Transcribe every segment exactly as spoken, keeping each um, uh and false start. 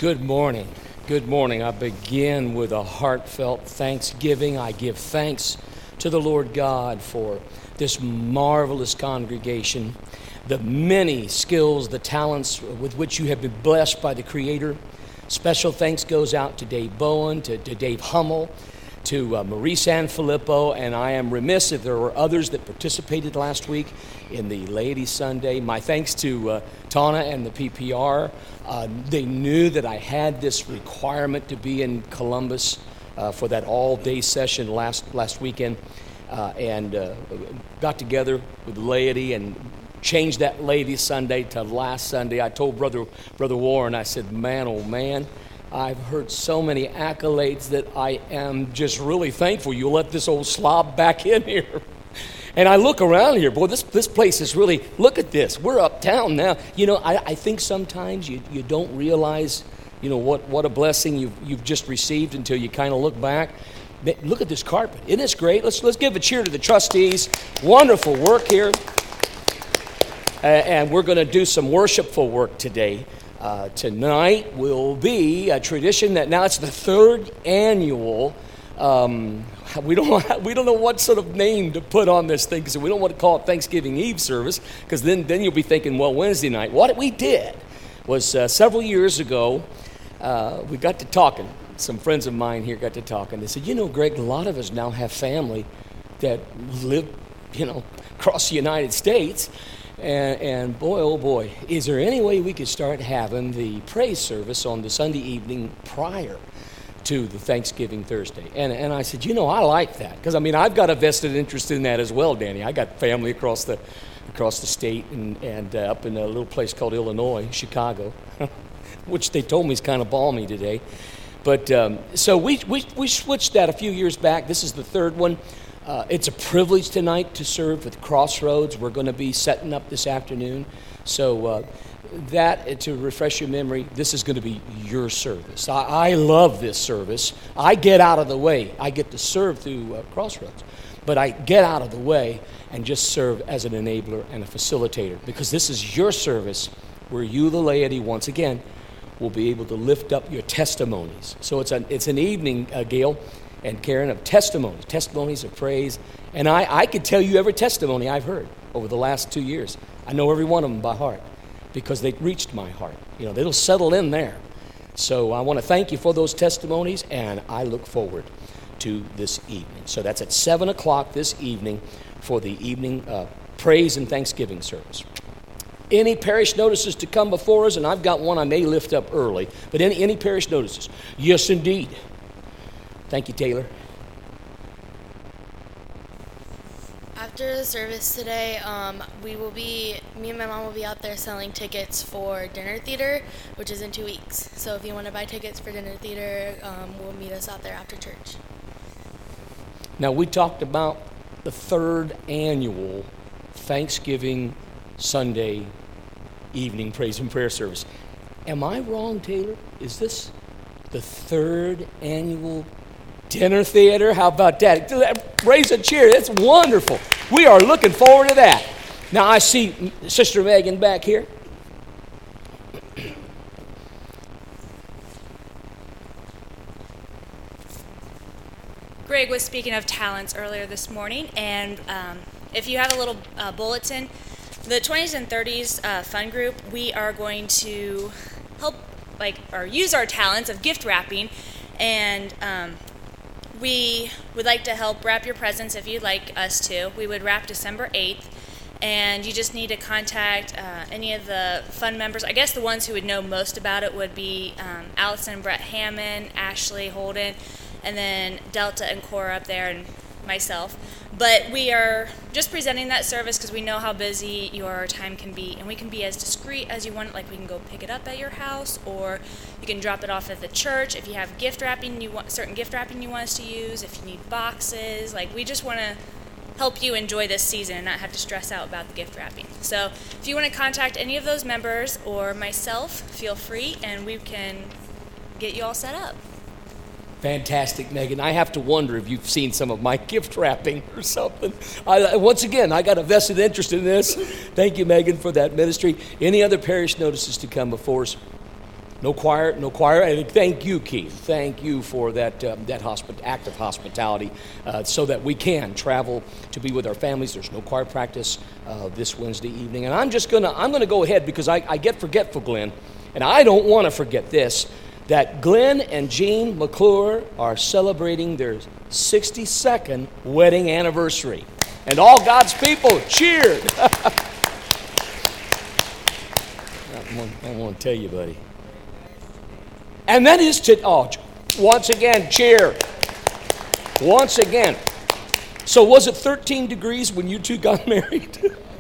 Good morning. Good morning. I begin with a heartfelt thanksgiving. I give thanks to the Lord God for this marvelous congregation, the many skills, the talents with which you have been blessed by the Creator. Special thanks goes out to Dave Bowen, to, to Dave Hummel, to uh, Marie Sanfilippo, and I am remiss if there were others that participated last week in the Laity Sunday. My thanks to uh, Tana and the P P R. Uh, they knew that I had this requirement to be in Columbus uh, for that all-day session last last weekend, uh, and uh, got together with the laity and changed that Laity Sunday to last Sunday. I told Brother Brother Warren, I said, man, oh man, I've heard so many accolades that I am just really thankful you let this old slob back in here. And I look around here, boy, this this place is really, look at this. We're uptown now. You know, I, I think sometimes you, you don't realize, you know, what, what a blessing you've, you've just received until you kind of look back. Look at this carpet. Isn't this great? Let's, let's give a cheer to the trustees. Wonderful work here. Uh, and we're going to do some worshipful work today. Uh, tonight will be a tradition that now it's the third annual. Um, we don't we don't know what sort of name to put on this thing because we don't want to call it Thanksgiving Eve service because then then you'll be thinking, well, Wednesday night. What we did was uh, several years ago uh, we got to talking. Some friends of mine here got to talking. They said, you know, Greg, a lot of us now have family that live, you know, across the United States. And, and boy, oh boy, is there any way we could start having the praise service on the Sunday evening prior to the Thanksgiving Thursday? And and I said, you know, I like that because I mean I've got a vested interest in that as well, Danny. I got family across the across the state and and uh, up in a little place called Illinois, Chicago, which they told me is kind of balmy today. But um, so we we we switched that a few years back. This is the third one. Uh, it's a privilege tonight to serve with Crossroads. We're going to be setting up this afternoon. So uh, that, to refresh your memory, this is going to be your service. I, I love this service. I get out of the way. I get to serve through uh, Crossroads. But I get out of the way and just serve as an enabler and a facilitator because this is your service where you, the laity, once again, will be able to lift up your testimonies. So it's an, it's an evening, uh, Gail and Karen, of testimonies, testimonies of praise. And I, I could tell you every testimony I've heard over the last two years. I know every one of them by heart because they reached my heart. You know, they'll settle in there. So I want to thank you for those testimonies, and I look forward to this evening. So that's at seven o'clock this evening for the evening uh, praise and thanksgiving service. Any parish notices to come before us, and I've got one I may lift up early, but any, any parish notices? Yes, indeed. Thank you, Taylor. After the service today, um, we will be, me and my mom will be out there selling tickets for dinner theater, which is in two weeks. So if you want to buy tickets for dinner theater, um, we'll meet us out there after church. Now, we talked about the third annual Thanksgiving Sunday evening praise and prayer service. Am I wrong, Taylor? Is this the third annual dinner theater? How about that? Raise a cheer. That's wonderful. We are looking forward to that. Now, I see Sister Megan back here. Greg was speaking of talents earlier this morning, and um, if you have a little uh, bulletin, the twenties and thirties uh, fun group, we are going to help, like, or use our talents of gift wrapping, and um, we would like to help wrap your presents if you'd like us to. We would wrap December eighth, and you just need to contact uh, any of the fund members. I guess the ones who would know most about it would be um, Allison, Brett Hammond, Ashley Holden, and then Delta and Cora up there, and myself. But we are just presenting that service because we know how busy your time can be, and we can be as discreet as you want. Like, we can go pick it up at your house, or you can drop it off at the church. If you have gift wrapping, you want certain gift wrapping you want us to use, if you need boxes, like, we just want to help you enjoy this season and not have to stress out about the gift wrapping. So if you want to contact any of those members or myself, feel free, and we can get you all set up. Fantastic, Megan. I have to wonder if you've seen some of my gift wrapping or something. I, once again, I got a vested interest in this. Thank you, Megan, for that ministry. Any other parish notices to come before us? No choir, no choir. And thank you, Keith. Thank you for that um, that hospi- act of hospitality, uh, so that we can travel to be with our families. There's no choir practice uh, this Wednesday evening, and I'm just gonna I'm gonna go ahead because I, I get forgetful, Glenn, and I don't want to forget this. That Glenn and Jean McClure are celebrating their sixty-second wedding anniversary, and all God's people cheered. I want to tell you, buddy. And that is to, oh, once again, cheer. Once again. So was it thirteen degrees when you two got married?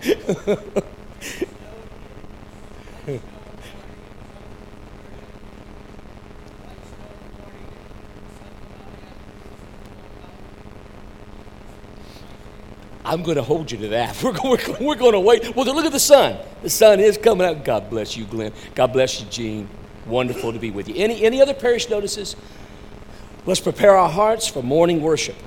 I'm going to hold you to that. We're, we're, we're going to wait. Well, look at the sun. The sun is coming out. God bless you, Glenn. God bless you, Jean. Wonderful to be with you. Any, any other parish notices? Let's prepare our hearts for morning worship.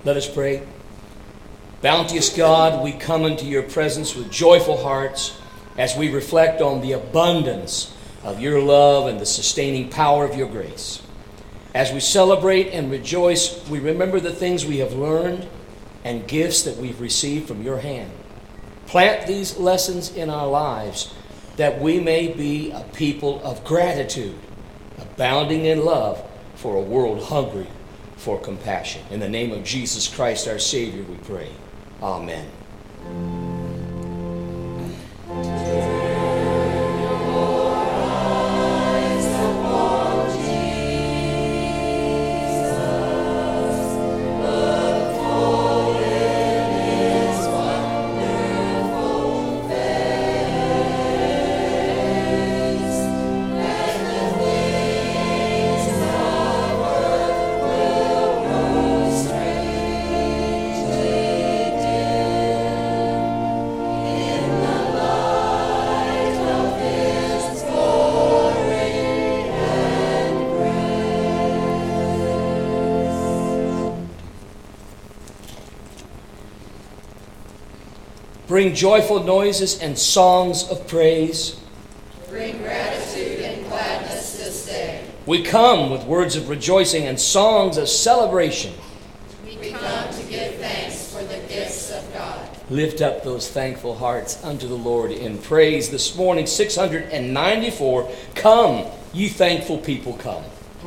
Let us pray. Bounteous God, we come into your presence with joyful hearts as we reflect on the abundance of your love and the sustaining power of your grace. As we celebrate and rejoice, we remember the things we have learned and gifts that we've received from your hand. Plant these lessons in our lives that we may be a people of gratitude, abounding in love for a world hungry for compassion. In the name of Jesus Christ, our Savior, we pray. Amen. Bring joyful noises and songs of praise. Bring gratitude and gladness this day. We come with words of rejoicing and songs of celebration. We come to give thanks for the gifts of God. Lift up those thankful hearts unto the Lord in praise. This morning, six hundred ninety-four. Come, ye thankful people, come.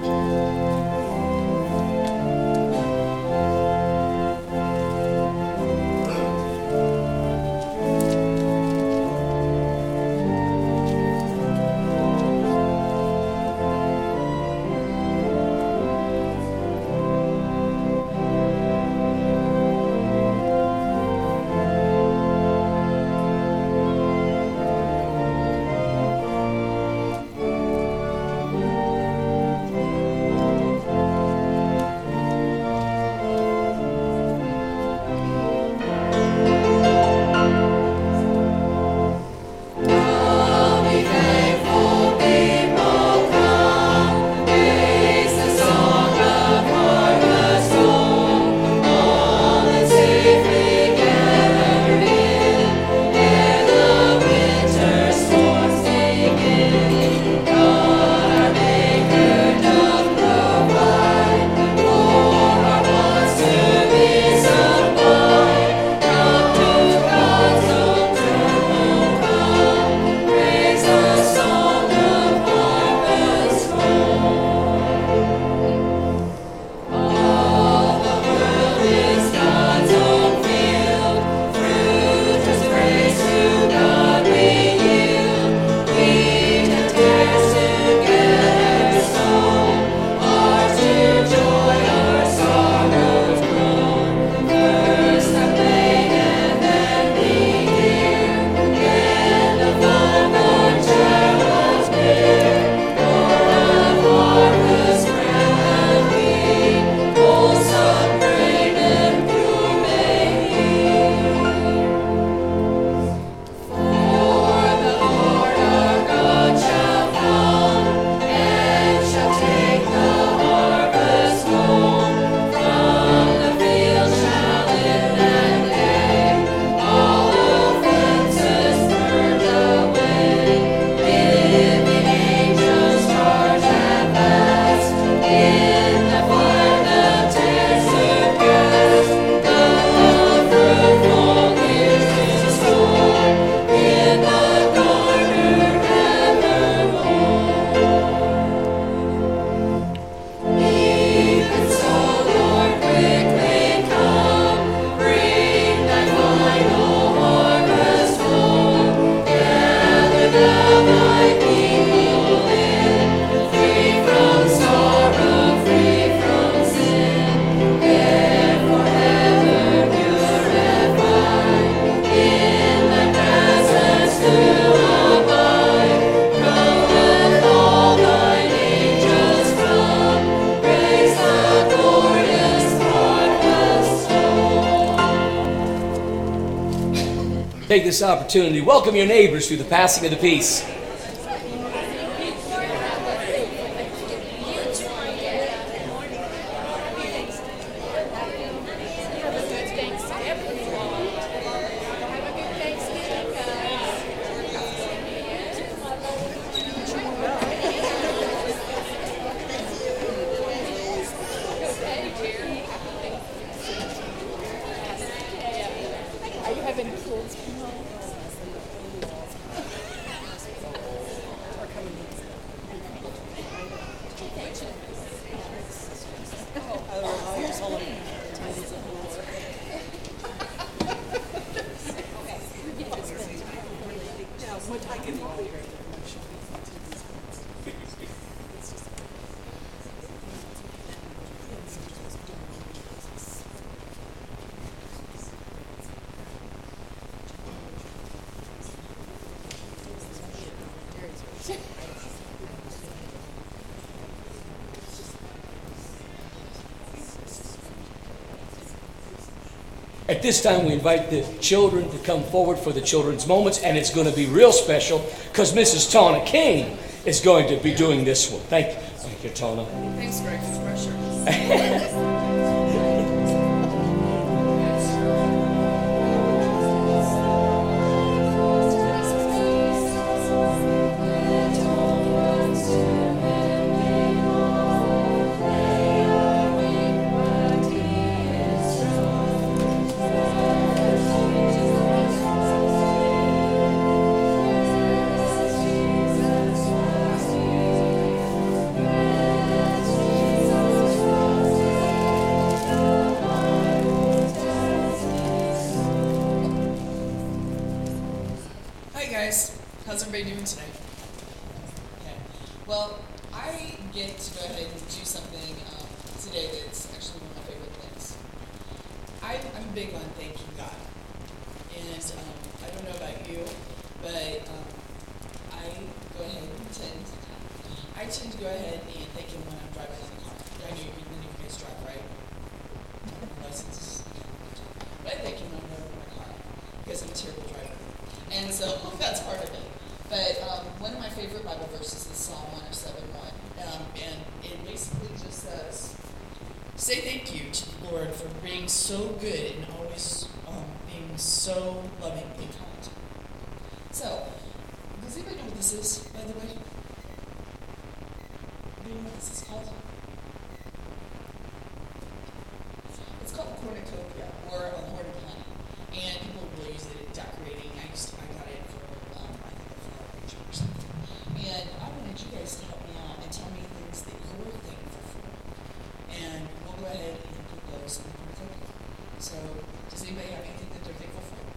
Take this opportunity, welcome your neighbors through the passing of the peace. At this time, we invite the children to come forward for the children's moments, and it's going to be real special because Missus Tawna King is going to be doing this one. Thank you. Thank you, Tawna. Thanks, Greg, for the pressure. How's everybody doing today? Okay. Well, I get to go ahead and do something um, today that's actually one of my favorite things. I, I'm big on thanking God. And um, I don't know about you, but um, I go ahead and tend, I tend to go ahead and thank Him when I'm driving in the car. I know you, none of you guys drive, right? License. But I thank Him when I'm driving in my car because I'm a terrible driver. And so that's part of it. But um, one of my favorite Bible verses is Psalm one oh seven one. Um, and it basically just says, say thank you to the Lord for being so good and always um, being so loving and kind. So, does anybody know what this is, by the way? Do you know what this is called? It's called a cornucopia, or a horn of honey. And people will use it in decorating. I used to, I got it for, um, I think, a flower arrangement or something. And I wanted you guys to help me out and tell me things that you're thankful for. And we'll go ahead and put those in the cornucopia. So, does anybody have anything that they're thankful for?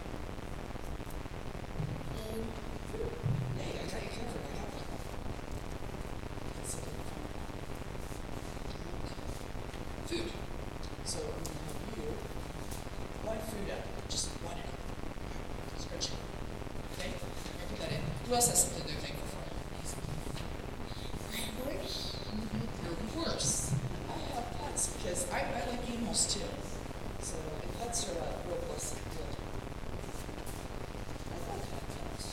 Um, food. Hey, I got you covered. I got one. Let's see if I can find one. Food. So, I'm going to have you line food up. Just one it. Spreadsheet. Okay? I'm going to put that in. Who else has something they're thankful for? My horse. Mm-hmm. Your horse. I have pets because I, I like animals too. So, and pets are a real blessing. Good. I like pets.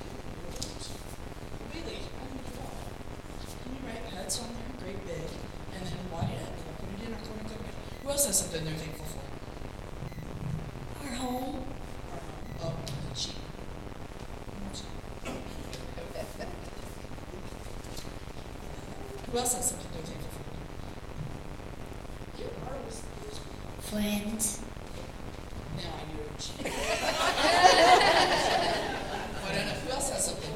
Really? I don't know. Can you write pets on there? Great big. And then why it? And I'll put it in our cornucopia. Who else has something they're thankful for? Our home. Oh, sheep. Who else has something they're thankful for? You are always Friends. now I knew it. I don't know. Who else has something?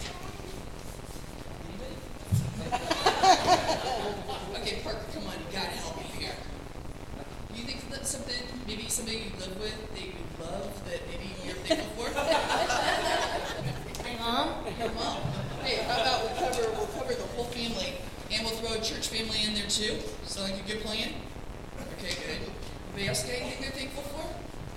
Anybody? Okay, Parker, come on, you gotta help me here. You think that something, maybe somebody you live with, they would love that maybe you're thankful for? My mom. Your mom. Hey, how about we'll cover we'll cover the whole family, and we'll throw a church family in there too. Sound like a good plan? Okay, good. Anybody else got anything they're thankful for?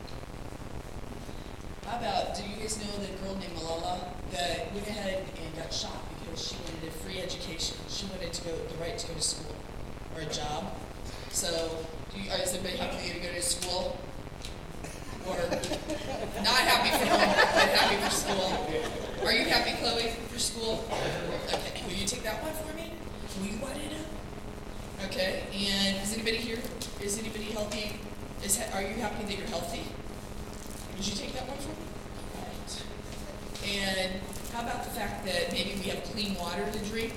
How about, do you guys know the girl named Malala that went ahead and got shot because she wanted a free education? She wanted to go the right to go to school or a job. So, do you, is everybody happy to go to school? Or not happy for home, but happy for school? Are you happy, Chloe, for school? Okay, will you take that one for me? Will you write it up? Okay, and is anybody here? Is anybody healthy? Is Are you happy that you're healthy? Would you take that one for me? All right. And how about the fact that maybe we have clean water to drink?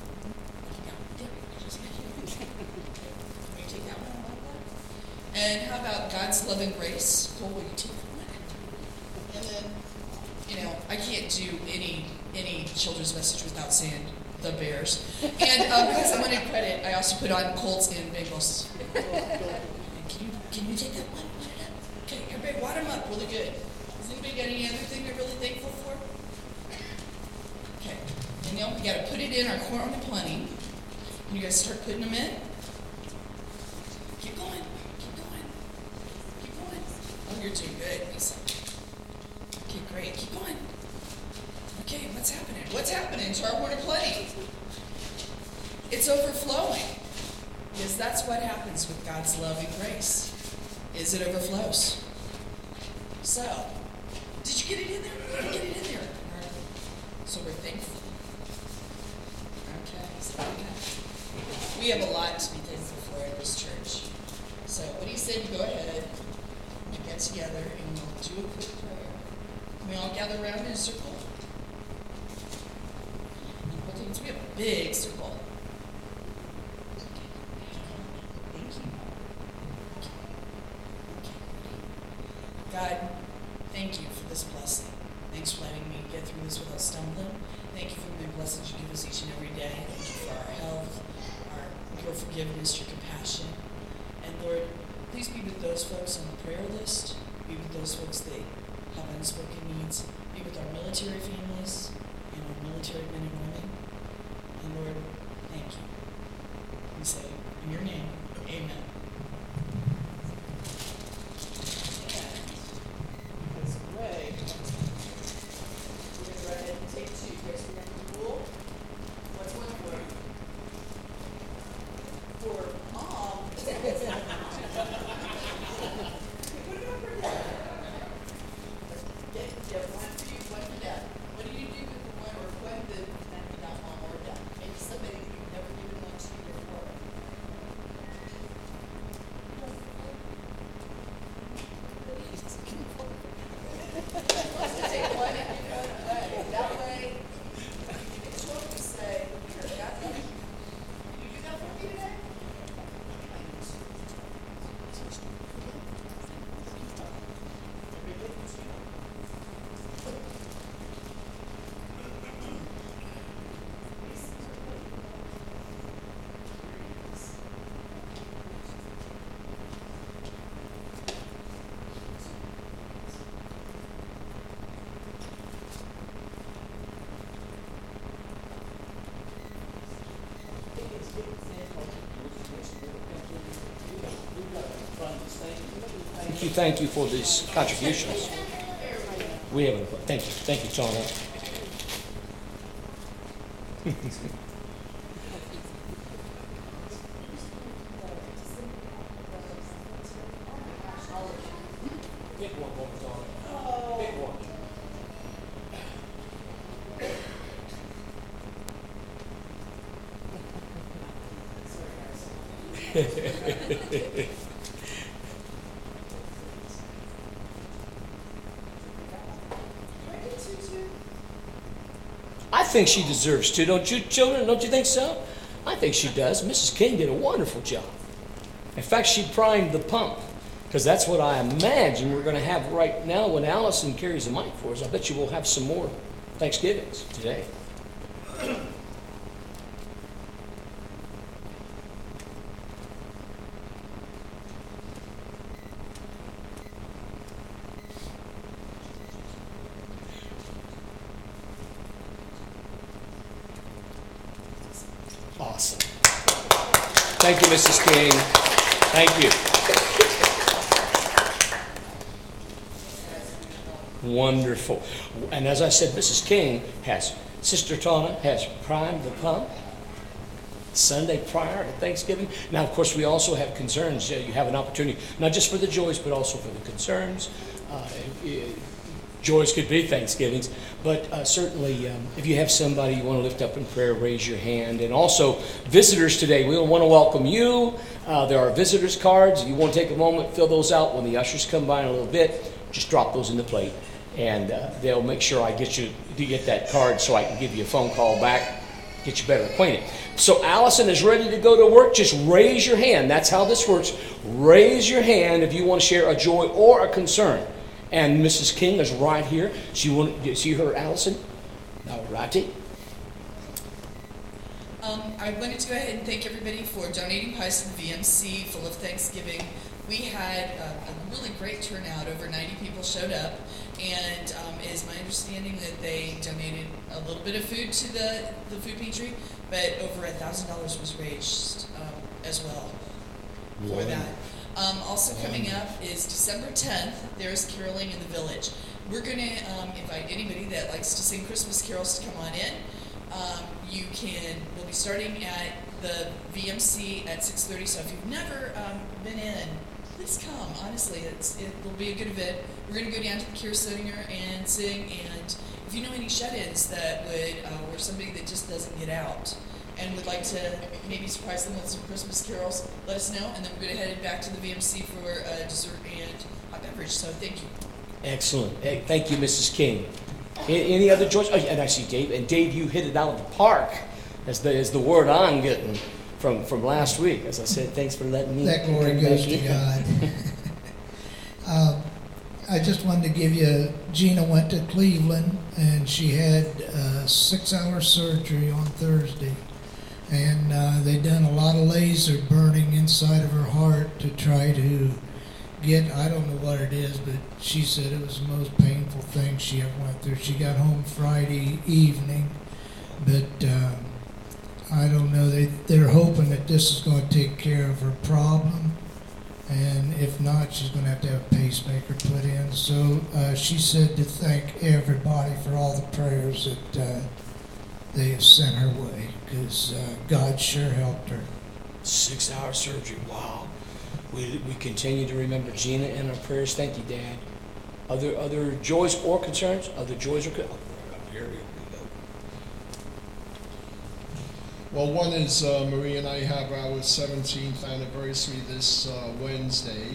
Will you take that one? And how about God's love and grace? Cole, will you take that one? And then, you know, I can't do any any children's message without saying the Bears. And um, because I wanted credit, I also put on Colts and Bengals. really good. Has anybody got any other thing they're really thankful for? Okay. And now we got to put it in our corn on the plenty. And you guys start putting them in. Keep going. Keep going. Keep going. Oh, you're doing good, Lisa. Okay, great. Keep going. Okay, what's happening? What's happening to our corn of plenty? It's overflowing. Because that's what happens with God's love and grace, is it overflows. So, did you get it in there? Did you get it in there? So we're thankful. Okay, so okay. We have a lot to be thankful for in this church. So what he said, you go ahead, we get together, and we'll do a quick prayer. Can we all gather around in a circle? We have a big circle. God, thank you for this blessing. Thanks for letting me get through this without stumbling. Thank you for the blessings you give us each and every day. Thank you for our health, our, your forgiveness, your compassion. And Lord, please be with those folks on the prayer list. Be with those folks that have unspoken needs. Be with our military families and our military men and women. And Lord, thank you. We say, in your name, amen. Thank you, thank you for these contributions. We have a, thank you, thank you, Tony. Pick one, Tony. Pick one. I think she deserves to, don't you, children? Don't you think so? I think she does. Missus King did a wonderful job. In fact, she primed the pump, because that's what I imagine we're going to have right now when Allison carries the mic for us. I bet you we'll have some more Thanksgivings today. Awesome. Thank you, Missus King. Thank you. Wonderful. And as I said, Missus King has, Sister Tana has primed the pump Sunday prior to Thanksgiving. Now, of course, we also have concerns. Uh, you have an opportunity, not just for the joys, but also for the concerns. Uh, it, Joys could be Thanksgivings, but uh, certainly um, if you have somebody you want to lift up in prayer, raise your hand. And also visitors today, we want to welcome you. Uh, there are visitors cards. If you want to take a moment, fill those out. When the ushers come by in a little bit, just drop those in the plate. And uh, they'll make sure I get you to get that card so I can give you a phone call back, get you better acquainted. So Allison is ready to go to work. Just raise your hand. That's how this works. Raise your hand if you want to share a joy or a concern. And Missus King is right here. She want to see her, Allison? All righty. Um, I wanted to go ahead and thank everybody for donating pies to the V M C, full of Thanksgiving we had uh, a really great turnout. Over ninety people showed up, and um, it is my understanding that they donated a little bit of food to the, the food pantry, but over a thousand dollars was raised um, as well for Wow. that. Um, also coming up is December tenth, there's caroling in the village. We're going to um, invite anybody that likes to sing Christmas carols to come on in. Um, you can, we'll be starting at the V M C at six thirty, so if you've never um, been in, please come. Honestly, it's, it will be a good event. We're going to go down to the Kirsinger and sing, and if you know any shut-ins that would, uh, or somebody that just doesn't get out and would like to maybe surprise them with some Christmas carols, let us know, and then we're going to head back to the V M C for uh, dessert and hot beverage, so thank you. Excellent. Hey, thank you, Missus King. A- Any other choice? Oh, and I see Dave. And Dave, you hit it out of the park. That's the, is the word I'm getting from, from last week. As I said, thanks for letting me. That glory come goes back to in. God. um, I just wanted to give you, Gina went to Cleveland and she had uh, six-hour surgery on Thursday. And uh, they done a lot of laser burning inside of her heart to try to get, I don't know what it is, but she said it was the most painful thing she ever went through. She got home Friday evening, but um, I don't know, they, they're hoping that this is going to take care of her problem, and if not, she's going to have to have a pacemaker put in. So uh, she said to thank everybody for all the prayers that uh, they have sent her way, because uh, God sure helped her. Six-hour surgery. Wow. We, we continue to remember Gina in our prayers. Thank you, Dad. Other other joys or concerns? Other joys or concerns? Oh, here we go. Well, one is uh, Marie and I have our seventeenth anniversary this uh, Wednesday.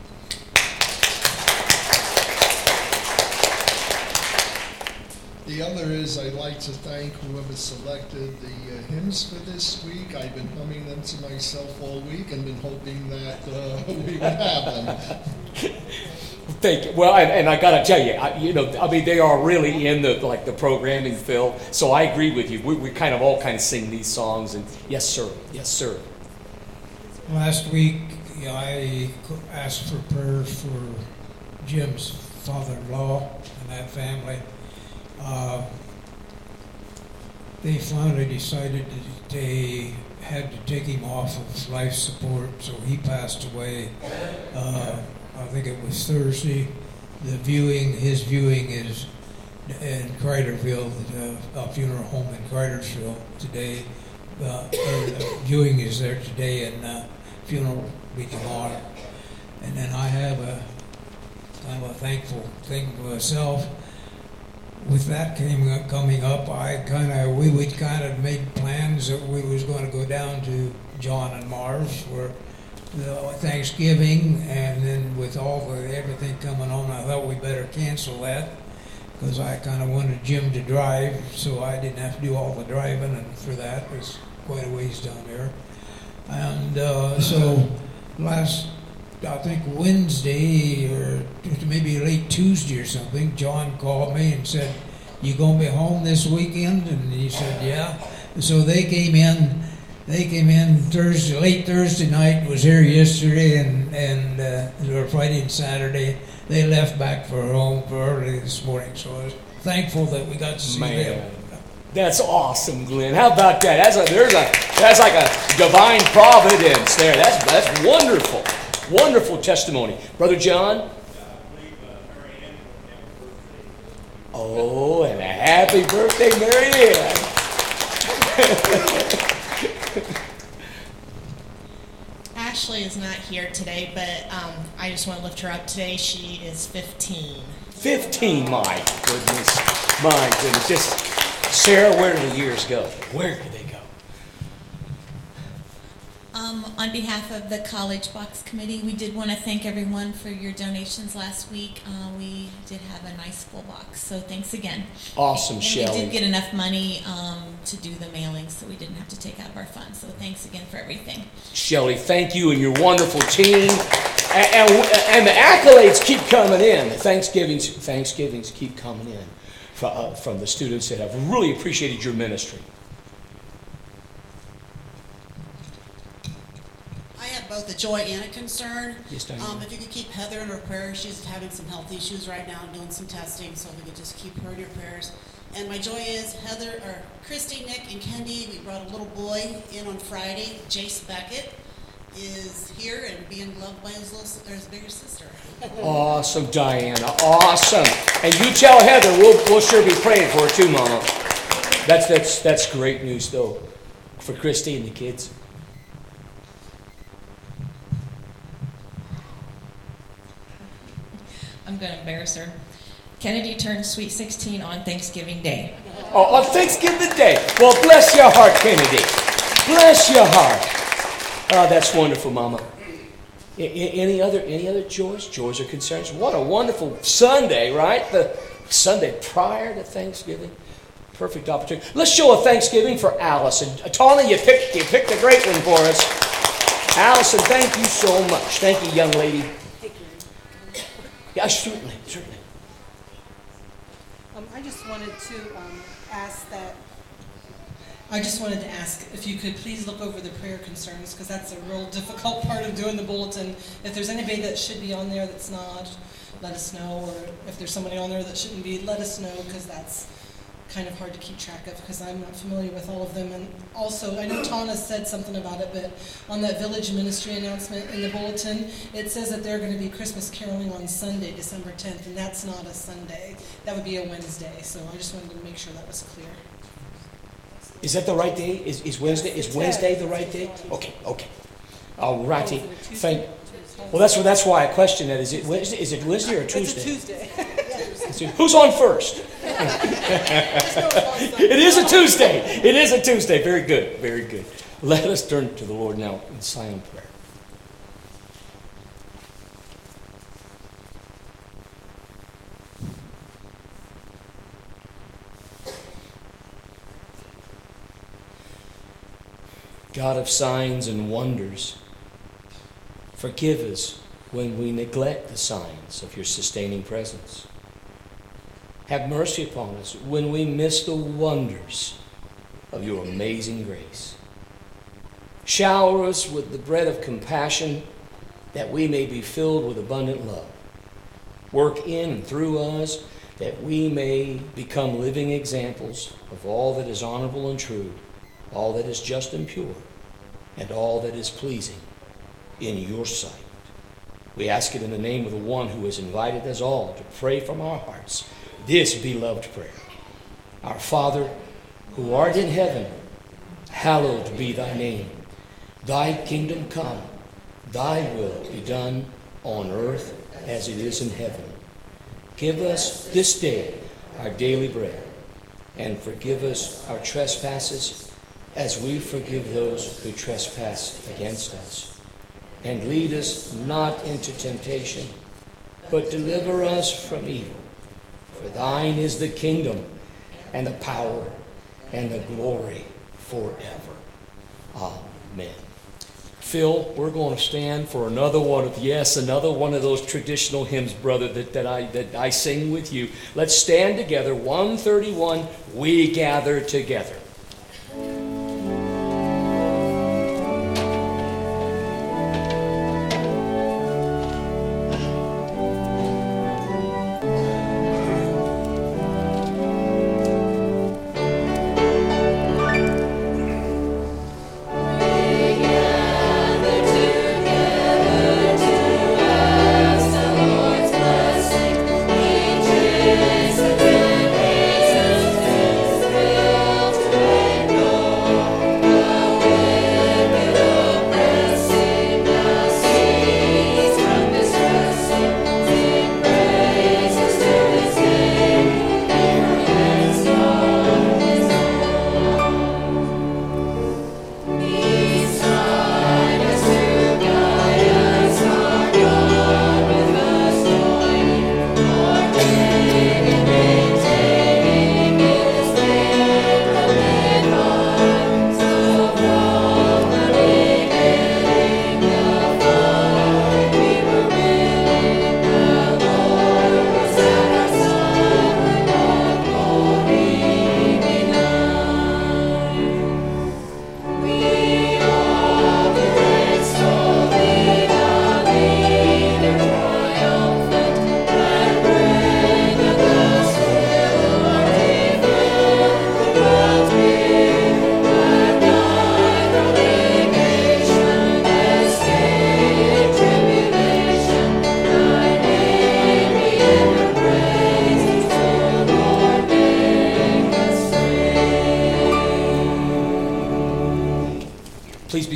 The other is I'd like to thank whoever selected the uh, hymns for this week. I've been humming them to myself all week and been hoping that uh, we would have them. Thank you. Well, and, and I got to tell you, I, you know, I mean, they are really in the like the programming, Phil. So I agree with you. We, we kind of all kind of sing these songs, and yes, sir, yes, sir. Last week, I asked for prayers for Jim's father-in-law and that family. Uh, they finally decided that they had to take him off of life support, so he passed away. Uh, I think it was Thursday. The viewing, his viewing is in Criderville, uh, a funeral home in Cridersville today. Uh, the viewing is there today, and uh, funeral will be tomorrow. And then I have a kind of a thankful thing for myself. With that came up, coming up, I kind of we would kind of made plans that we was going to go down to John and Marv's for the Thanksgiving, and then with all the everything coming on, I thought we better cancel that because I kind of wanted Jim to drive, so I didn't have to do all the driving, and for that it was quite a ways down there. And uh, so last. I think Wednesday or maybe late Tuesday or something, John called me and said, "You gonna be home this weekend?" And he said, "Yeah." So they came in. They came in Thursday, late Thursday night. Was here yesterday and and uh, or Friday and Saturday. They left back for home for early this morning. So I was thankful that we got to see Man. them. That's awesome, Glenn. How about that? That's a, there's a that's like a divine providence there. That's that's wonderful. Wonderful testimony. Brother John? Oh, and a happy birthday, Mary Ann. Ashley is not here today, but um, I just want to lift her up today. She is fifteen. fifteen, my goodness. My goodness. Just, Sarah, where do the years go? Where do they go? Um, on behalf of the College Box Committee, we did want to thank everyone for your donations last week. Uh, we did have a nice full box, so thanks again. Awesome, and Shelley. we did get enough money um, to do the mailings, so we didn't have to take out of our funds. So thanks again for everything. Shelley, thank you and your wonderful team. And, and, and the accolades keep coming in. The Thanksgivings, Thanksgivings keep coming in from, uh, from the students that have really appreciated your ministry. I have both both a joy and a concern. Yes, Diane. Um, if you could keep Heather in her prayers, she's having some health issues right now, doing some testing, so if we could just keep her in your prayers. And my joy is Heather, or Christy, Nick, and Kendi, we brought a little boy in on Friday. Jace Beckett is here and being loved by his little, or his bigger sister. Awesome, Diana. Awesome. And you tell Heather, we'll, we'll sure be praying for her too, Mama. That's, that's, that's great news, though, for Christy and the kids. I'm going to embarrass her. Kennedy turned sweet sixteen on Thanksgiving Day. Oh, on Thanksgiving Day. Well, bless your heart, Kennedy. Bless your heart. Oh, that's wonderful, Mama. I, I, any other any other joys, joys or concerns? What a wonderful Sunday, right? The Sunday prior to Thanksgiving. Perfect opportunity. Let's show a Thanksgiving for Allison. Tawna, you picked you picked a great one for us. Allison, thank you so much. Thank you, young lady. Yeah, certainly, certainly. Um, I just wanted to um, ask that. I just wanted to ask if you could please look over the prayer concerns, because that's a real difficult part of doing the bulletin. If there's anybody that should be on there that's not, let us know. Or if there's somebody on there that shouldn't be, let us know, because that's kind of hard to keep track of, because I'm not familiar with all of them. And also, I know Tawna said something about it, but on that village ministry announcement in the bulletin, it says that they're going to be Christmas caroling on Sunday, December tenth, and that's not a Sunday. That would be a Wednesday. So I just wanted to make sure that was clear. Is that the right day? Is, is Wednesday is Wednesday the right day? Okay, okay. All righty. Thank. Well, that's that's why I question that. Is it Wednesday? Is it Wednesday or Tuesday? It's a Tuesday. Who's on first? It is a Tuesday. It is a Tuesday. Very good. Very good. Let us turn to the Lord now in silent prayer. God of signs and wonders, forgive us when we neglect the signs of your sustaining presence. Have mercy upon us when we miss the wonders of your amazing grace. Shower us with the bread of compassion that we may be filled with abundant love. Work in and through us that we may become living examples of all that is honorable and true, all that is just and pure, and all that is pleasing in your sight. We ask it in the name of the one who has invited us all to pray from our hearts this beloved prayer. Our Father, who art in heaven, hallowed be thy name. Thy kingdom come, thy will be done on earth as it is in heaven. Give us this day our daily bread, and forgive us our trespasses as we forgive those who trespass against us. And lead us not into temptation, but deliver us from evil. For thine is the kingdom, and the power, and the glory forever. Amen. Phil, we're going to stand for another one of, yes, another one of those traditional hymns, brother, that, that, I, that I sing with you. Let's stand together. one thirty-one, We Gather Together. Blessing, each is a good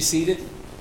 seated.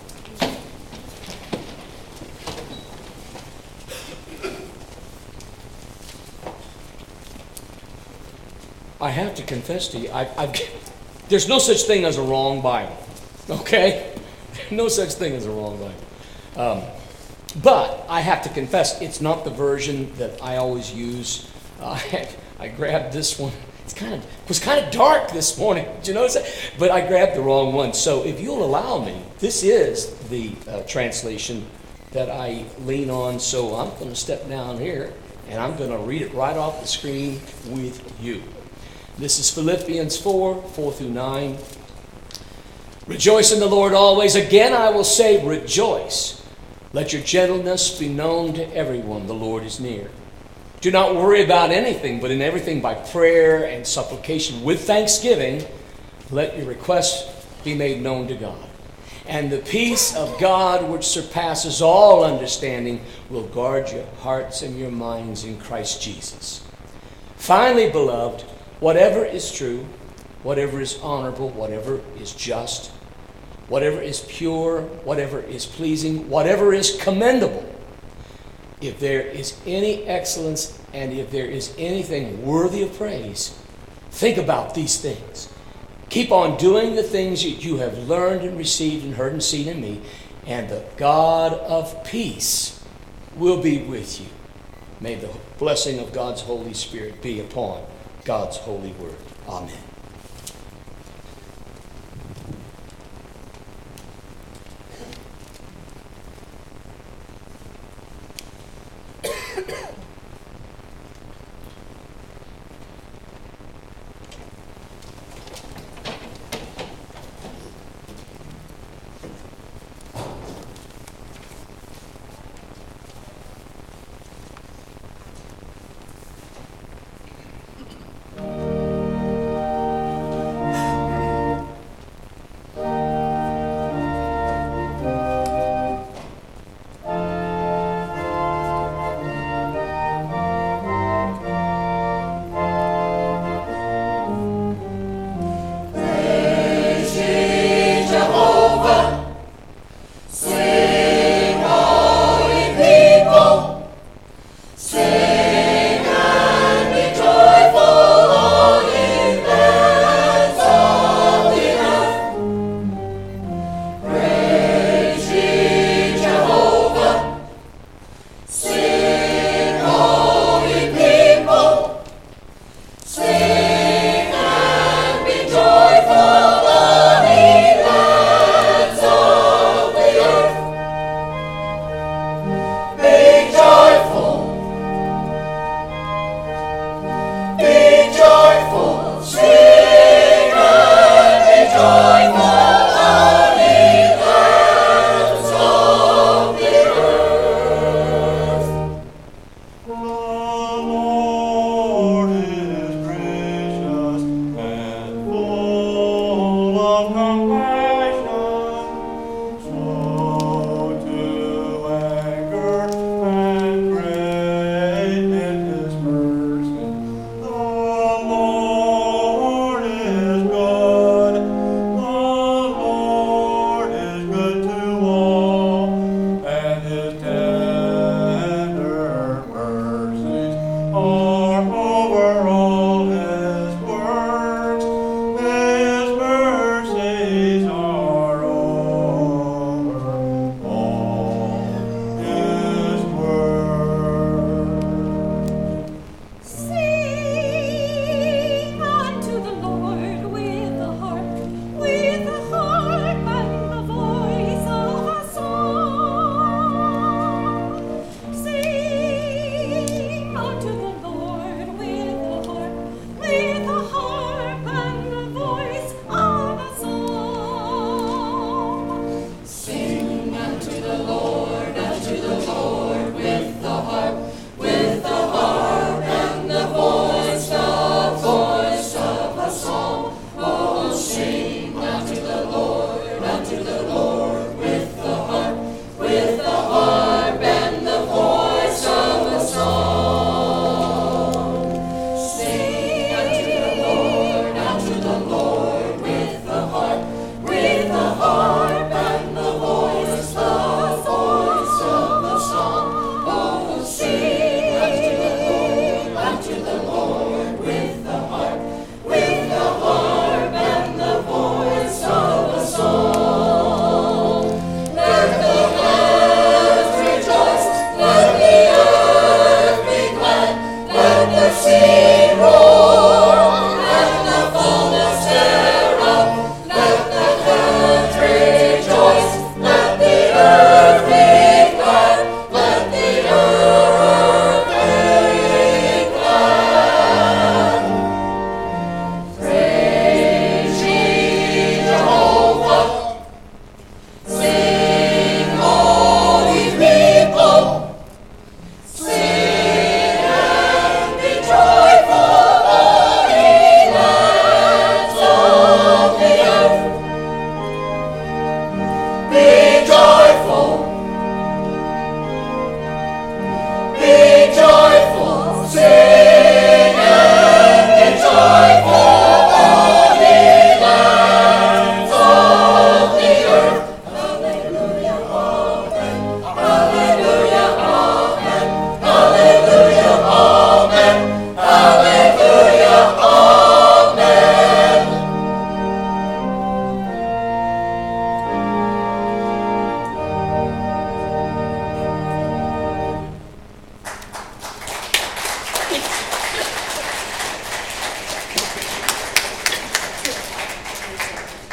I have to confess to you, I, I've, there's no such thing as a wrong Bible, okay? No such thing as a wrong Bible. Um, but I have to confess, it's not the version that I always use. Uh, I, I grabbed this one. It's kind of it was kind of dark this morning. Did you notice that? But I grabbed the wrong one. So if you'll allow me, this is the uh, translation that I lean on. So I'm going to step down here, and I'm going to read it right off the screen with you. This is Philippians four, four through nine. Rejoice in the Lord always. Again, I will say, rejoice. Let your gentleness be known to everyone. The Lord is near. Do not worry about anything, but in everything by prayer and supplication with thanksgiving, let your requests be made known to God. And the peace of God, which surpasses all understanding, will guard your hearts and your minds in Christ Jesus. Finally, beloved, whatever is true, whatever is honorable, whatever is just, whatever is pure, whatever is pleasing, whatever is commendable, if there is any excellence and if there is anything worthy of praise, think about these things. Keep on doing the things that you have learned and received and heard and seen in me, and the God of peace will be with you. May the blessing of God's Holy Spirit be upon God's holy word. Amen.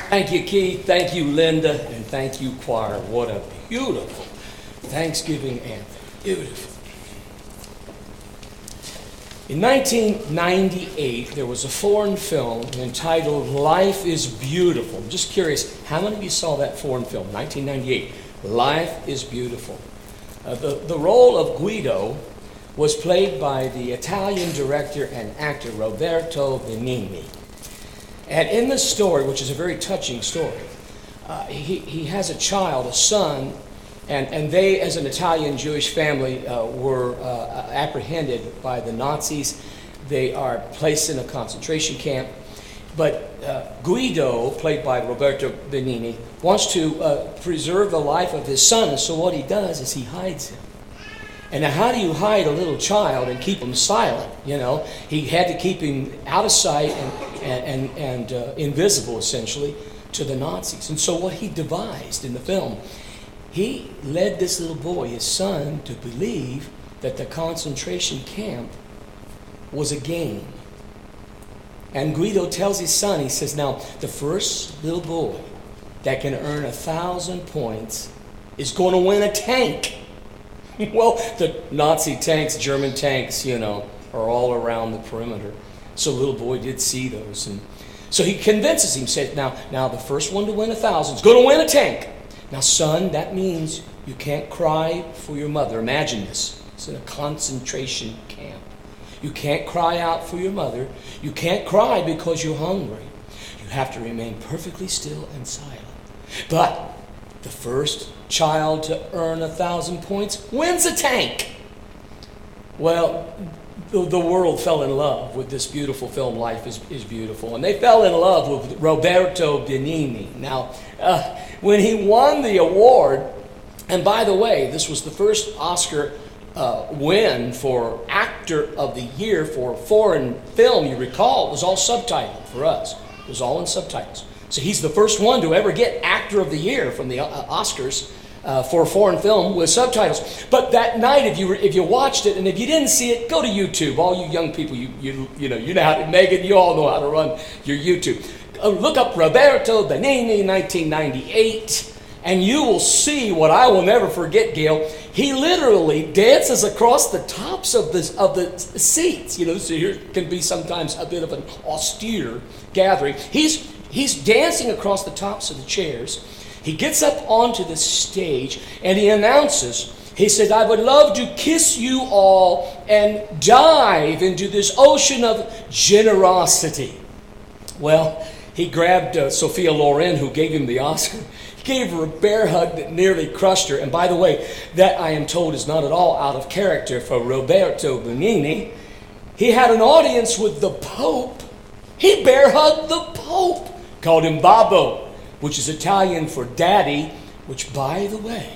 Thank you, Keith. Thank you, Linda. And thank you, choir. What a beautiful Thanksgiving anthem. Beautiful. In nineteen ninety-eight, there was a foreign film entitled Life is Beautiful. I'm just curious, how many of you saw that foreign film? nineteen ninety-eight. Life is Beautiful. Uh, the, the role of Guido was played by the Italian director and actor Roberto Benigni. And in this story, which is a very touching story, uh, he, he has a child, a son, and, and they, as an Italian Jewish family, uh, were uh, apprehended by the Nazis. They are placed in a concentration camp. But uh, Guido, played by Roberto Benigni, wants to uh, preserve the life of his son, and so what he does is he hides him. And now how do you hide a little child and keep him silent? You know, he had to keep him out of sight and, and, and, and uh, invisible, essentially, to the Nazis. And so what he devised in the film, he led this little boy, his son, to believe that the concentration camp was a game. And Guido tells his son, he says, now, the first little boy that can earn a thousand points is going to win a tank. Well, the Nazi tanks, German tanks, you know, are all around the perimeter. So little boy did see those. And so he convinces him, says, now, now the first one to win a thousand is going to win a tank. Now, son, that means you can't cry for your mother. Imagine this. It's in a concentration camp. You can't cry out for your mother. You can't cry because you're hungry. You have to remain perfectly still and silent. But the first child to earn a thousand points wins a tank. Well, the, the world fell in love with this beautiful film, Life is, is Beautiful. And they fell in love with Roberto Benigni. Now, uh, when he won the award, and by the way, this was the first Oscar uh, win for Actor of the Year for a foreign film, you recall, it was all subtitled for us. It was all in subtitles. So he's the first one to ever get Actor of the Year from the uh, Oscars uh, for a foreign film with subtitles. But that night, if you were, if you watched it, and if you didn't see it, go to YouTube. All you young people, you you you know, you know how to, Megan, you all know how to run your YouTube. Uh, look up Roberto Benigni, nineteen ninety-eight, and you will see what I will never forget, Gail. He literally dances across the tops of the of the seats. You know, so here can be sometimes a bit of an austere gathering. He's He's dancing across the tops of the chairs. He gets up onto the stage and he announces, he said, I would love to kiss you all and dive into this ocean of generosity. Well, he grabbed uh, Sophia Loren, who gave him the Oscar. He gave her a bear hug that nearly crushed her. And by the way, that I am told is not at all out of character for Roberto Benigni. He had an audience with the Pope. He bear hugged the Pope. Called him Babbo, which is Italian for daddy, which, by the way,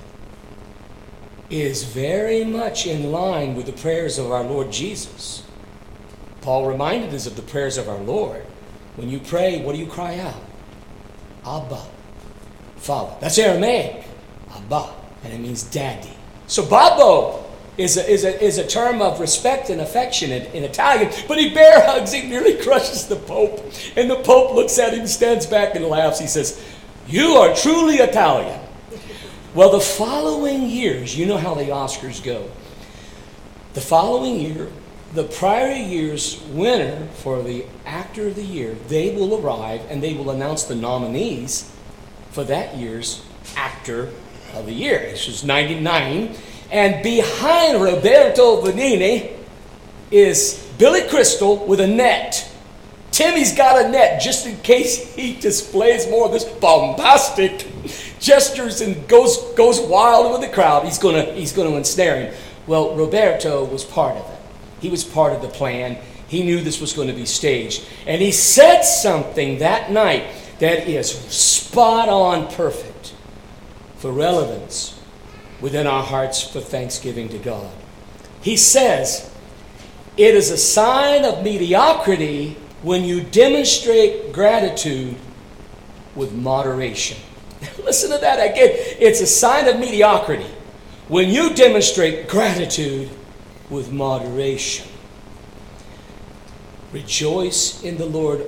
is very much in line with the prayers of our Lord Jesus. Paul reminded us of the prayers of our Lord. When you pray, what do you cry out? Abba, Father. That's Aramaic. Abba, and it means daddy. So Babbo is a, is a, is a term of respect and affection in, in Italian, but he bear hugs, he nearly crushes the Pope. And the Pope looks at him, stands back and laughs. He says, you are truly Italian. Well, the following years, you know how the Oscars go. The following year, the prior year's winner for the Actor of the Year, they will arrive and they will announce the nominees for that year's Actor of the Year. This was ninety-nine. And behind Roberto Benigni is Billy Crystal with a net. Timmy's got a net just in case he displays more of this bombastic gestures and goes goes wild with the crowd. He's gonna he's gonna ensnare him. Well, Roberto was part of it. He was part of the plan. He knew this was going to be staged. And he said something that night that is spot on perfect for relevance within our hearts for thanksgiving to God. He says, it is a sign of mediocrity when you demonstrate gratitude with moderation. Listen to that again. It's a sign of mediocrity when you demonstrate gratitude with moderation. Rejoice in the Lord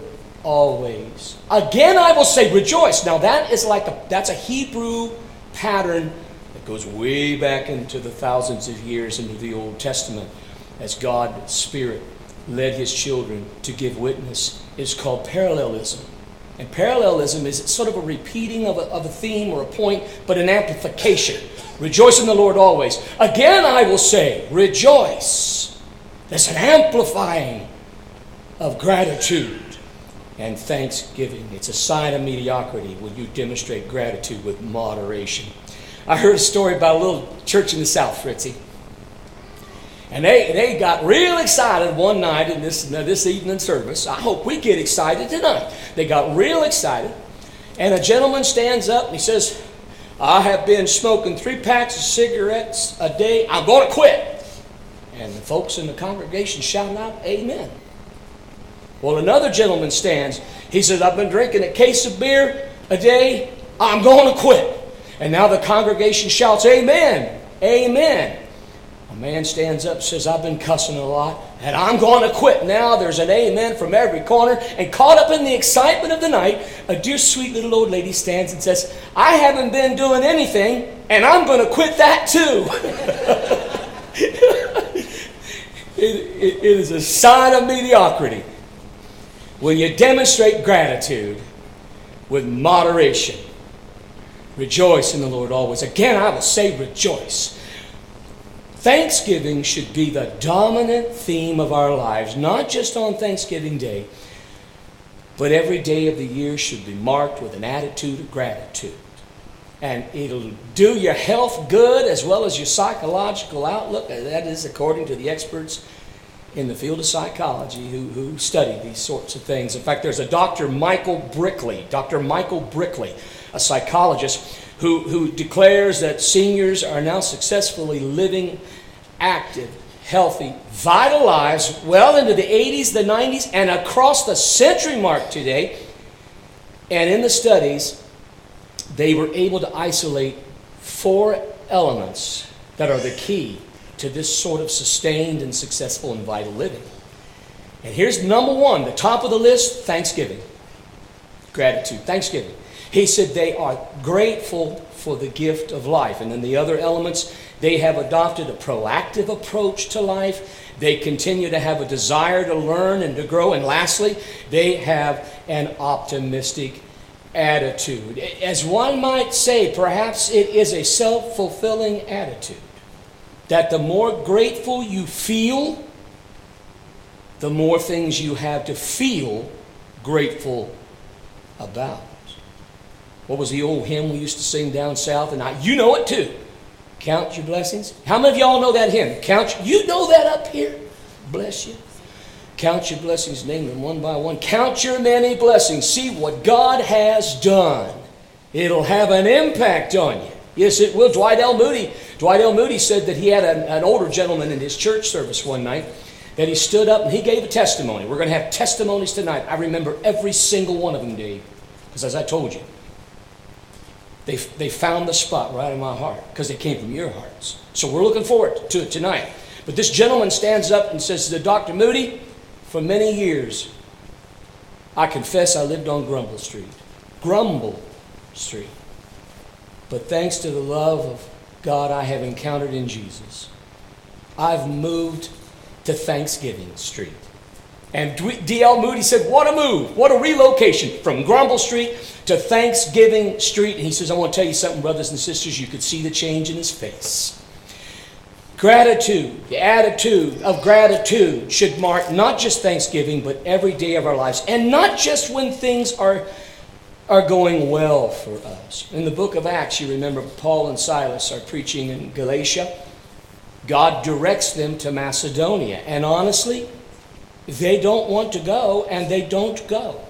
always. Again, I will say, rejoice. Now, that is like a, that's a Hebrew pattern that goes way back into the thousands of years into the Old Testament as God's Spirit led His children to give witness. It's called parallelism. And parallelism is sort of a repeating of a, of a theme or a point, but an amplification. Rejoice in the Lord always. Again, I will say, rejoice. That's an amplifying of gratitude and thanksgiving. It's a sign of mediocrity when you demonstrate gratitude with moderation. I heard a story about a little church in the South, Fritzy. And they, they got real excited one night in this, this evening service. I hope we get excited tonight. They got real excited. And a gentleman stands up and he says, I have been smoking three packs of cigarettes a day. I'm going to quit. And the folks in the congregation shout out, amen. Well, another gentleman stands. He says, I've been drinking a case of beer a day. I'm going to quit. And now the congregation shouts, amen, amen. A man stands up and says, I've been cussing a lot, and I'm going to quit. Now there's an amen from every corner. And caught up in the excitement of the night, a dear sweet little old lady stands and says, I haven't been doing anything, and I'm going to quit that too. it, it, it is a sign of mediocrity when you demonstrate gratitude with moderation. Rejoice in the Lord always. Again, I will say rejoice. Thanksgiving should be the dominant theme of our lives, not just on Thanksgiving Day, but every day of the year should be marked with an attitude of gratitude. And it'll do your health good as well as your psychological outlook. That is according to the experts in the field of psychology who, who study these sorts of things. In fact, there's a Doctor Michael Brickley, Doctor Michael Brickley, a psychologist, who, who declares that seniors are now successfully living active, healthy, vital lives well into the eighties, the nineties, and across the century mark today. And in the studies, they were able to isolate four elements that are the key to this sort of sustained and successful and vital living. And here's number one, the top of the list, thanksgiving. Gratitude, thanksgiving. He said they are grateful for the gift of life. And then the other elements, they have adopted a proactive approach to life. They continue to have a desire to learn and to grow. And lastly, they have an optimistic attitude. As one might say, perhaps it is a self-fulfilling attitude. That the more grateful you feel, the more things you have to feel grateful about. What was the old hymn we used to sing down south? And I, you know it too. Count your blessings. How many of y'all know that hymn? Count. You know that up here. Bless you. Count your blessings, name them one by one. Count your many blessings. See what God has done. It'll have an impact on you. Yes, it will. Dwight L. Moody. Dwight L. Moody said that he had an, an older gentleman in his church service one night that he stood up and he gave a testimony. We're going to have testimonies tonight. I remember every single one of them, Dave, because as I told you, They, they found the spot right in my heart because they came from your hearts. So we're looking forward to it tonight. But this gentleman stands up and says to Doctor Moody, for many years, I confess I lived on Grumble Street. Grumble Street. But thanks to the love of God I have encountered in Jesus, I've moved to Thanksgiving Street. And D L Moody said, what a move, what a relocation from Grumble Street to Thanksgiving Street. And he says, I want to tell you something, brothers and sisters, you could see the change in his face. Gratitude, the attitude of gratitude should mark not just Thanksgiving, but every day of our lives. And not just when things are, are going well for us. In the book of Acts, you remember Paul and Silas are preaching in Galatia. God directs them to Macedonia. And honestly, they don't want to go, and they don't go.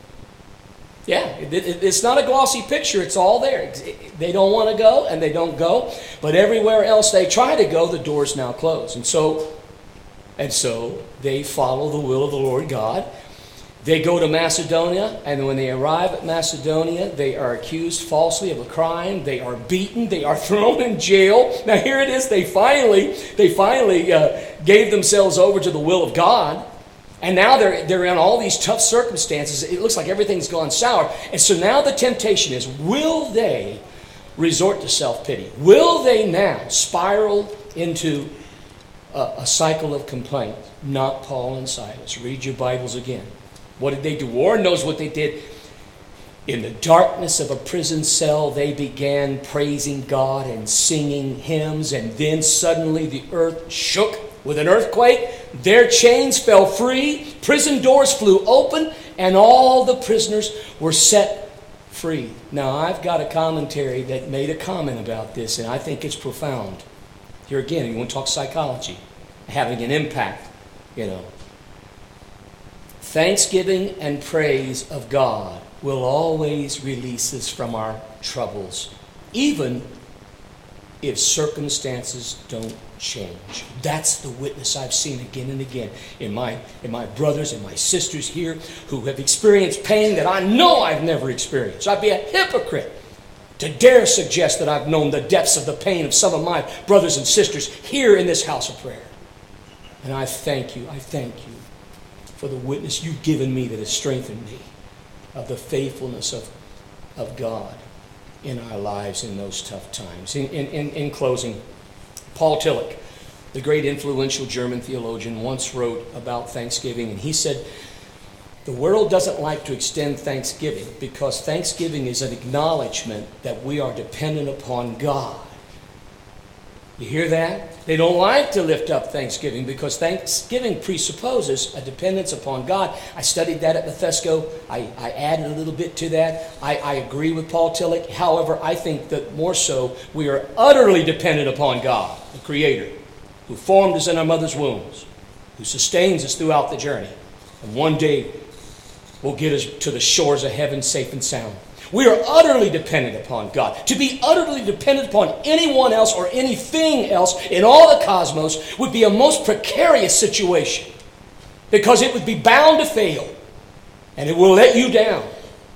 Yeah, it, it, it's not a glossy picture. It's all there. They don't want to go, and they don't go. But everywhere else they try to go, the door's now closed. And so, and so they follow the will of the Lord God. They go to Macedonia, and when they arrive at Macedonia, they are accused falsely of a crime. They are beaten. They are thrown in jail. Now here it is. They finally, they finally uh, gave themselves over to the will of God. And now they're, they're in all these tough circumstances. It looks like everything's gone sour. And so now the temptation is, will they resort to self-pity? Will they now spiral into a, a cycle of complaint? Not Paul and Silas. Read your Bibles again. What did they do? Warren knows what they did. In the darkness of a prison cell, they began praising God and singing hymns, and then suddenly the earth shook with an earthquake. Their chains fell free, prison doors flew open, and all the prisoners were set free. Now, I've got a commentary that made a comment about this, and I think it's profound. Here again, you want to talk psychology, having an impact, you know. Thanksgiving and praise of God will always release us from our troubles, even if circumstances don't change. That's the witness I've seen again and again in my, in my brothers and my sisters here who have experienced pain that I know I've never experienced. I'd be a hypocrite to dare suggest that I've known the depths of the pain of some of my brothers and sisters here in this house of prayer. And I thank you, I thank you for the witness you've given me that has strengthened me of the faithfulness of, of God in our lives in those tough times. In, in, in closing, Paul Tillich, the great influential German theologian, once wrote about Thanksgiving, and he said, the world doesn't like to extend Thanksgiving because Thanksgiving is an acknowledgement that we are dependent upon God. You hear that? They don't like to lift up Thanksgiving because Thanksgiving presupposes a dependence upon God. I studied that at Bethesda. I, I added a little bit to that. I, I agree with Paul Tillich. However, I think that more so, we are utterly dependent upon God, the Creator, who formed us in our mother's wombs, who sustains us throughout the journey, and one day will get us to the shores of heaven safe and sound. We are utterly dependent upon God. To be utterly dependent upon anyone else or anything else in all the cosmos would be a most precarious situation because it would be bound to fail and it will let you down.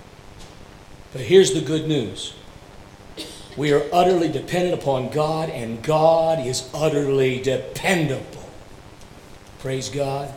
But here's the good news. We are utterly dependent upon God, and God is utterly dependable. Praise God.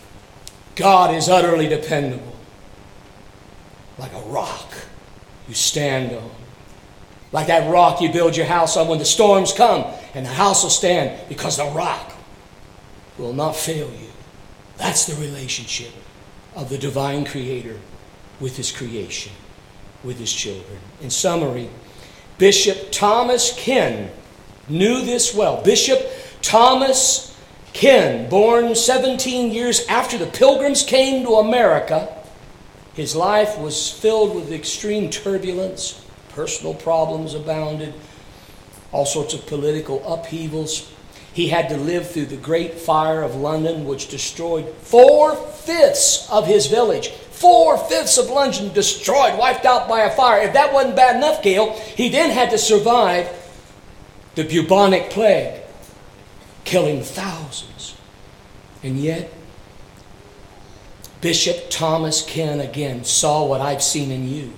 God is utterly dependable. Like a rock you stand on. Like that rock you build your house on when the storms come, and the house will stand because the rock will not fail you. That's the relationship of the divine Creator with His creation, with His children. In summary, Bishop Thomas Ken knew this well. Bishop Thomas Ken, born seventeen years after the Pilgrims came to America, his life was filled with extreme turbulence. Personal problems abounded. All sorts of political upheavals. He had to live through the Great Fire of London, which destroyed four-fifths of his village. Four-fifths of London destroyed, wiped out by a fire. If that wasn't bad enough, Gail, he then had to survive the bubonic plague, killing thousands. And yet, Bishop Thomas Ken again saw what I've seen in you.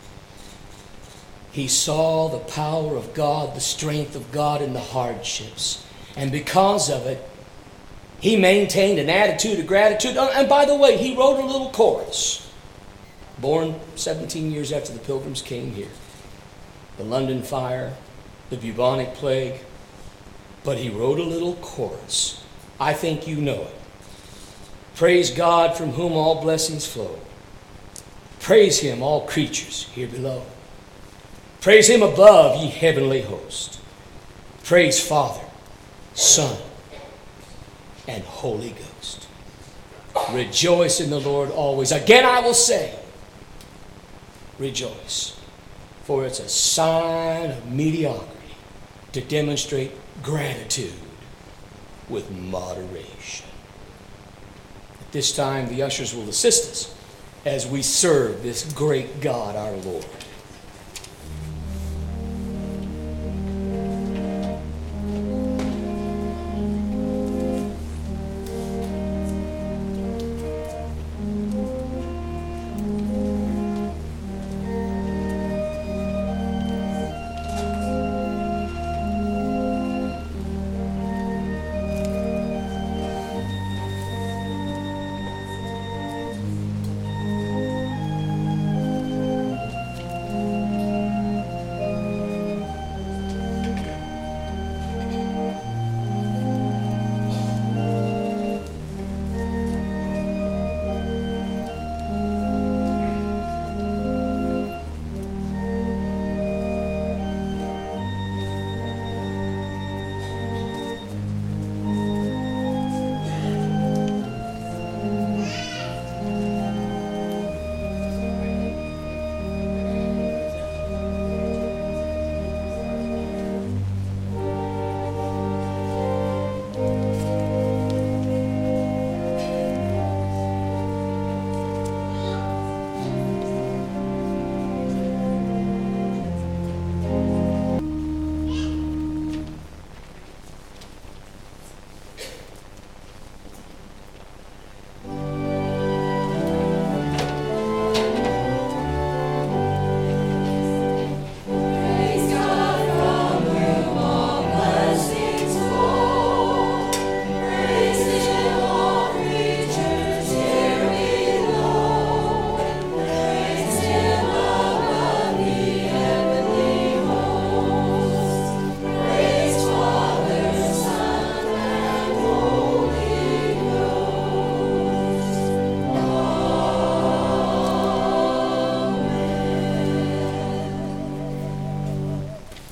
He saw the power of God, the strength of God in the hardships. And because of it, he maintained an attitude of gratitude. And by the way, he wrote a little chorus. Born seventeen years after the Pilgrims came here. The London fire, the bubonic plague. But he wrote a little chorus. I think you know it. Praise God from whom all blessings flow. Praise Him, all creatures here below. Praise Him above, ye heavenly host. Praise Father, Son, and Holy Ghost. Rejoice in the Lord always. Again I will say, rejoice. For it's a sign of mediocrity to demonstrate gratitude with moderation. At this time, the ushers will assist us as we serve this great God, our Lord.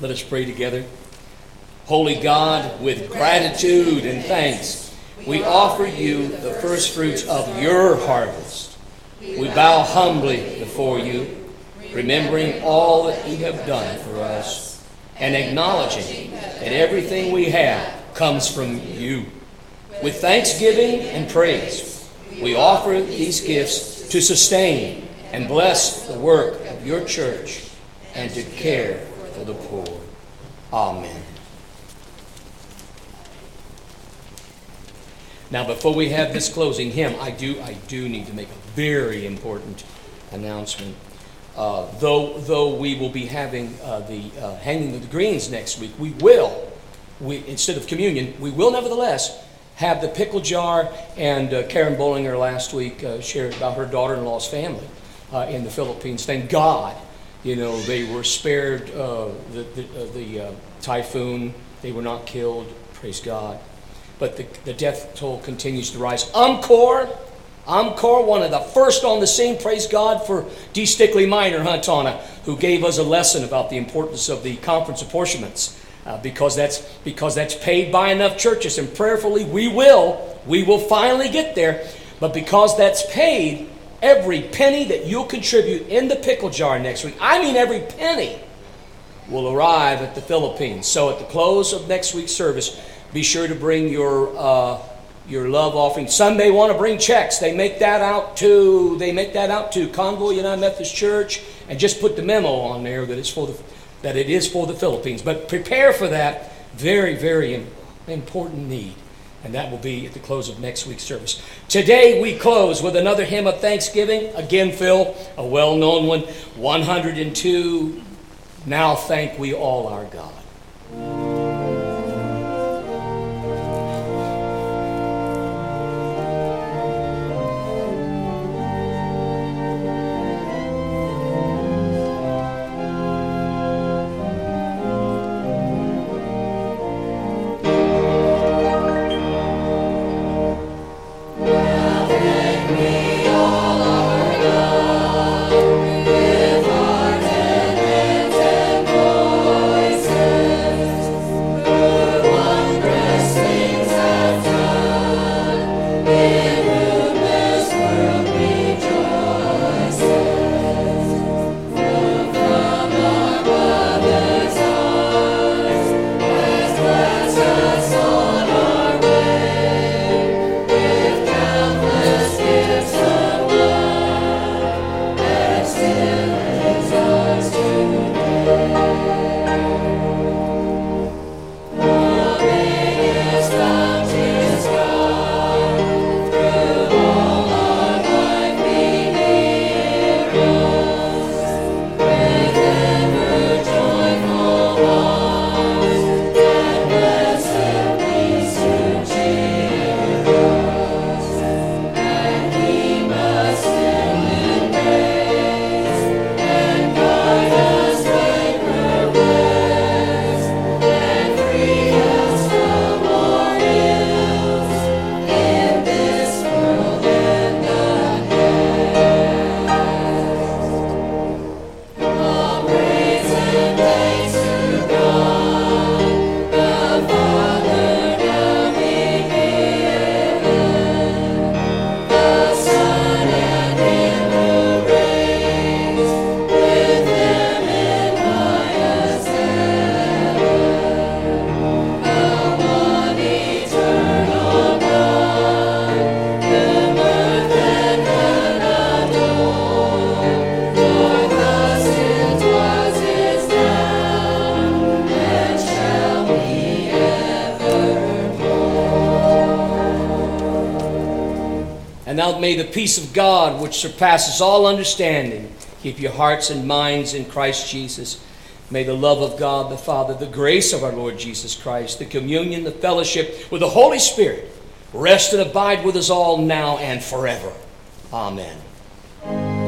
Let us pray together. Holy God, with gratitude and thanks, we offer you the first fruits of your harvest. We bow humbly before you, remembering all that you have done for us, and acknowledging that everything we have comes from you. With thanksgiving and praise, we offer these gifts to sustain and bless the work of your church and to care for the poor. Amen. Now, before we have this closing hymn, I do I do need to make a very important announcement. Uh, though though we will be having uh, the uh, hanging of the greens next week, we will we instead of communion, we will nevertheless have the pickle jar. And uh, Karen Bollinger last week uh, shared about her daughter-in-law's family uh, in the Philippines. Thank God, you know, they were spared uh, the the, uh, the uh, typhoon. They were not killed. Praise God. But the, the death toll continues to rise. Encore, Encore, one of the first on the scene, praise God for D. Stickley Minor, huh, Tana, who gave us a lesson about the importance of the conference apportionments, uh, because that's because that's paid by enough churches, and prayerfully we will, we will finally get there. But because that's paid, every penny that you'll contribute in the pickle jar next week, I mean every penny, will arrive at the Philippines. So at the close of next week's service, be sure to bring your uh, your love offering. Some may want to bring checks. They make that out to they make that out to Convoy United Methodist Church, and just put the memo on there that it's for the that it is for the Philippines. But prepare for that very very important need, and that will be at the close of next week's service. Today we close with another hymn of thanksgiving. Again, Phil, a well-known one, one hundred two. Now thank we all our God. Now may the peace of God, which surpasses all understanding, keep your hearts and minds in Christ Jesus. May the love of God the Father, the grace of our Lord Jesus Christ, the communion, the fellowship with the Holy Spirit rest and abide with us all now and forever. Amen.